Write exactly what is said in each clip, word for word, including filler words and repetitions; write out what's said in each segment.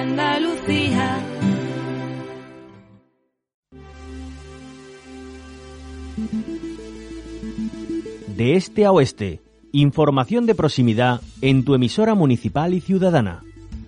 Andalucía. De este a oeste, información de proximidad en tu emisora municipal y ciudadana.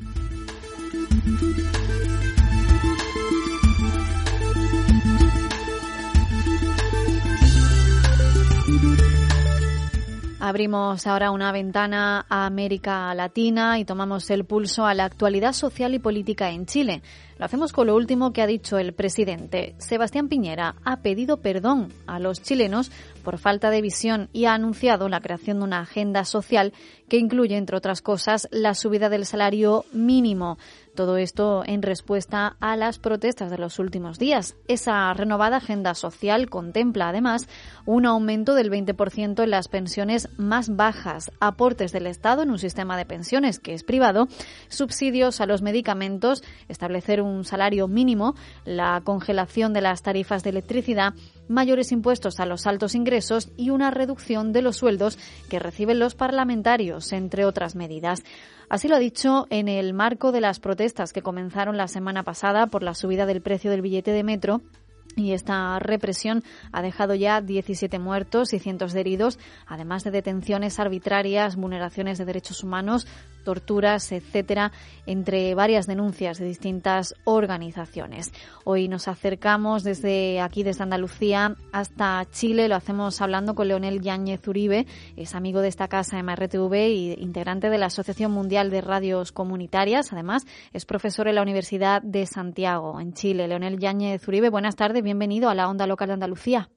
Abrimos ahora una ventana a América Latina y tomamos el pulso a la actualidad social y política en Chile. Lo hacemos con lo último que ha dicho el presidente. Sebastián Piñera ha pedido perdón a los chilenos por falta de visión y ha anunciado la creación de una agenda social que incluye, entre otras cosas, la subida del salario mínimo. Todo esto en respuesta a las protestas de los últimos días. Esa renovada agenda social contempla, además, un aumento del veinte por ciento en las pensiones más bajas, aportes del Estado en un sistema de pensiones que es privado, subsidios a los medicamentos, establecer un salario mínimo, la congelación de las tarifas de electricidad, mayores impuestos a los altos ingresos y una reducción de los sueldos que reciben los parlamentarios, entre otras medidas. Así lo ha dicho en el marco de las protestas que comenzaron la semana pasada por la subida del precio del billete de metro. Y esta represión ha dejado ya diecisiete muertos y cientos de heridos, además de detenciones arbitrarias, vulneraciones de derechos humanos, torturas, etcétera, entre varias denuncias de distintas organizaciones. Hoy nos acercamos desde aquí, desde Andalucía, hasta Chile. Lo hacemos hablando con Leonel Yáñez Uribe, es amigo de esta casa M R T V y integrante de la Asociación Mundial de Radios Comunitarias. Además, es profesor en la Universidad de Santiago, en Chile. Leonel Yáñez Uribe, buenas tardes, bienvenido a la Onda Local de Andalucía.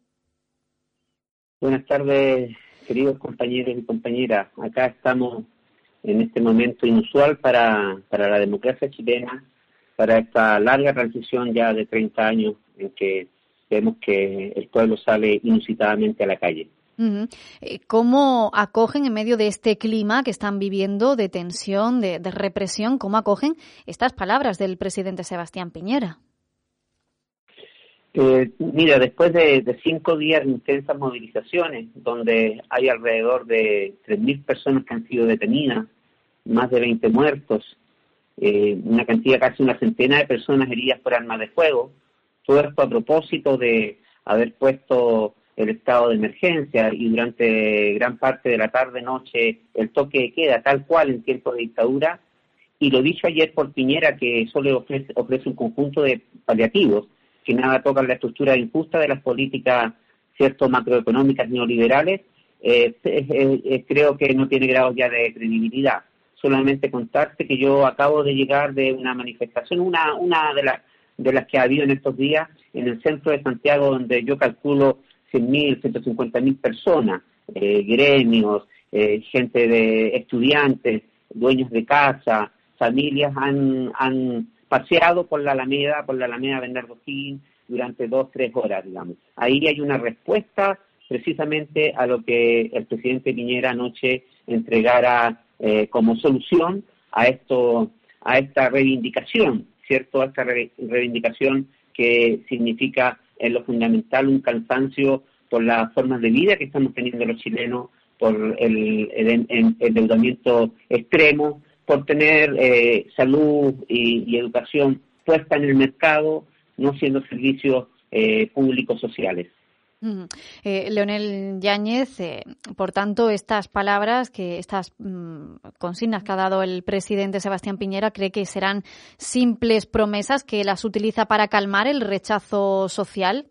Buenas tardes, queridos compañeros y compañeras. Acá estamos en este momento inusual para, para la democracia chilena, para esta larga transición ya de treinta años en que vemos que el pueblo sale inusitadamente a la calle. Uh-huh. ¿Cómo acogen en medio de este clima que están viviendo de tensión, de, de represión, cómo acogen estas palabras del presidente Sebastián Piñera? Eh, mira, después de, de cinco días de intensas movilizaciones, donde hay alrededor de tres mil personas que han sido detenidas, más de veinte muertos, eh, una cantidad casi una centena de personas heridas por armas de fuego, todo esto a propósito de haber puesto el estado de emergencia y durante gran parte de la tarde-noche el toque de queda, tal cual en tiempos de dictadura, y lo dicho ayer por Piñera, que solo ofrece, ofrece un conjunto de paliativos, que nada tocan la estructura injusta de las políticas, cierto, macroeconómicas neoliberales, eh, eh, eh, creo que no tiene grado ya de credibilidad. Solamente contarte que yo acabo de llegar de una manifestación, una una de las de las que ha habido en estos días en el centro de Santiago, donde yo calculo cien mil, ciento cincuenta mil personas, eh, gremios, eh, gente de estudiantes, dueños de casa, familias han han paseado por la Alameda, por la Alameda Bernardo O'Higgins durante dos, tres horas, digamos. Ahí hay una respuesta precisamente a lo que el presidente Piñera anoche entregara eh, como solución a esto, a esta reivindicación, ¿cierto? A esta re- reivindicación que significa en lo fundamental un cansancio por las formas de vida que estamos teniendo los chilenos, por el, el, el endeudamiento extremo, por tener eh, salud y, y educación puesta en el mercado, no siendo servicios eh, públicos sociales. Uh-huh. Eh, Leonel Yáñez, eh, por tanto, estas palabras, que estas mm, consignas que ha dado el presidente Sebastián Piñera, ¿cree que serán simples promesas que las utiliza para calmar el rechazo social?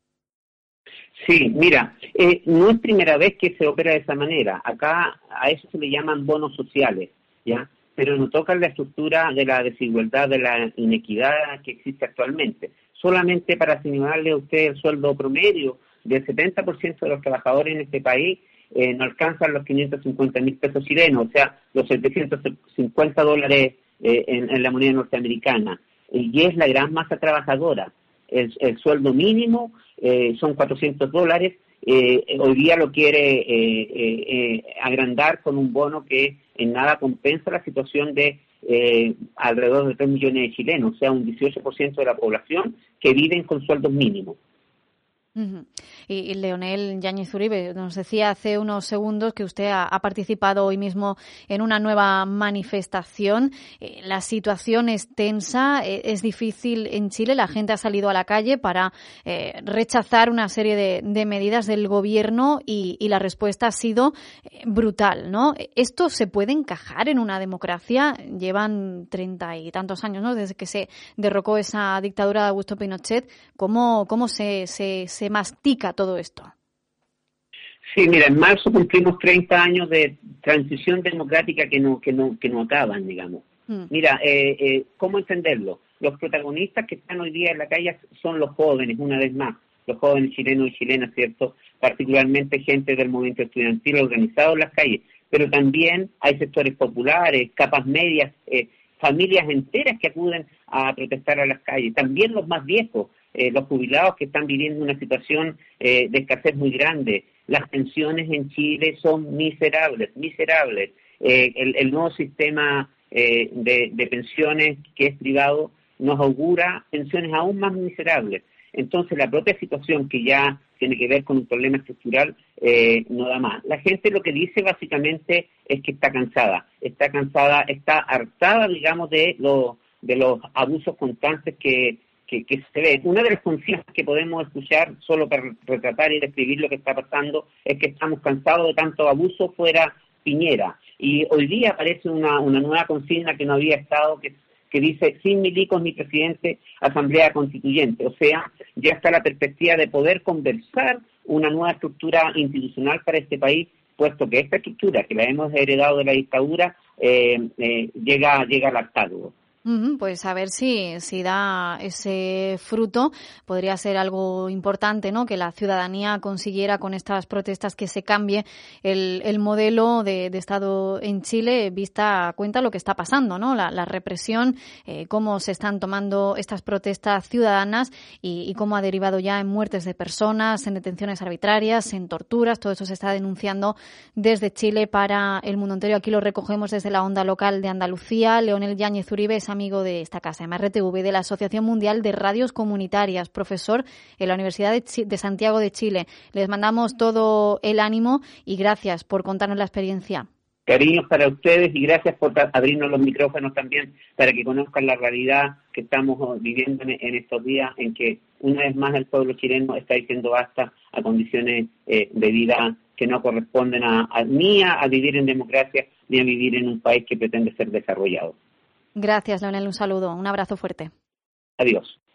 Sí, mira, eh, no es primera vez que se opera de esa manera. Acá a eso se le llaman bonos sociales, ¿ya? Pero no tocan la estructura de la desigualdad, de la inequidad que existe actualmente. Solamente para señalarle a usted el sueldo promedio del setenta por ciento de los trabajadores en este país eh, no alcanzan los quinientos cincuenta mil pesos chilenos, o sea, los setecientos cincuenta dólares eh, en, en la moneda norteamericana. Y es la gran masa trabajadora. El, el sueldo mínimo eh, son cuatrocientos dólares. Eh, hoy día lo quiere eh, eh, eh, agrandar con un bono que en nada compensa la situación de eh, alrededor de tres millones de chilenos, o sea, un dieciocho por ciento de la población que viven con sueldos mínimos. Uh-huh. Y, y Leonel Yáñez Uribe nos decía hace unos segundos que usted ha, ha participado hoy mismo en una nueva manifestación. Eh, la situación es tensa, eh, es difícil en Chile. La gente ha salido a la calle para eh, rechazar una serie de, de medidas del gobierno y, y la respuesta ha sido eh, brutal, ¿no? ¿Esto se puede encajar en una democracia? Llevan treinta y tantos años, ¿no?, desde que se derrocó esa dictadura de Augusto Pinochet. ¿Cómo, cómo se, se, se mastica todo esto? Sí, mira, en marzo cumplimos treinta años de transición democrática que no que no que no acaban, digamos. Mm. Mira, eh, eh, ¿cómo entenderlo? Los protagonistas que están hoy día en la calle son los jóvenes, una vez más, los jóvenes chilenos y chilenas, ¿cierto? Particularmente gente del movimiento estudiantil organizado en las calles, pero también hay sectores populares, capas medias, eh, familias enteras que acuden a protestar a las calles, también los más viejos. Eh, los jubilados que están viviendo una situación eh, de escasez muy grande. Las pensiones en Chile son miserables, miserables. Eh, el, el nuevo sistema eh, de, de pensiones que es privado nos augura pensiones aún más miserables. Entonces la propia situación, que ya tiene que ver con un problema estructural, eh, no da más. La gente lo que dice básicamente es que está cansada, está cansada, está hartada, digamos, de, lo, de los abusos constantes que Que, que se ve. Una de las consignas que podemos escuchar, solo para retratar y describir lo que está pasando, es que estamos cansados de tanto abuso fuera Piñera. Y hoy día aparece una, una nueva consigna que no había estado, que, que dice, sin milicos ni presidente, asamblea constituyente. O sea, ya está la perspectiva de poder conversar una nueva estructura institucional para este país, puesto que esta estructura, que la hemos heredado de la dictadura, eh, eh, llega, llega al hartazgo. Pues a ver si, si da ese fruto. Podría ser algo importante, ¿no?, que la ciudadanía consiguiera con estas protestas que se cambie el, el modelo de, de Estado en Chile, vista a cuenta lo que está pasando, ¿no? La, la represión, eh, cómo se están tomando estas protestas ciudadanas y, y cómo ha derivado ya en muertes de personas, en detenciones arbitrarias, en torturas. Todo eso se está denunciando desde Chile para el mundo entero. Aquí lo recogemos desde la onda local de Andalucía. Leonel Yáñez Uribe es amigo de esta casa, M R T V, de la Asociación Mundial de Radios Comunitarias, profesor en la Universidad de, Ch- de Santiago de Chile. Les mandamos todo el ánimo y gracias por contarnos la experiencia. Cariños para ustedes y gracias por abrirnos los micrófonos también para que conozcan la realidad que estamos viviendo en, en estos días, en que una vez más el pueblo chileno está diciendo basta a condiciones eh, de vida que no corresponden a, a, ni a, a vivir en democracia ni a vivir en un país que pretende ser desarrollado. Gracias, Leonel. Un saludo. Un abrazo fuerte. Adiós.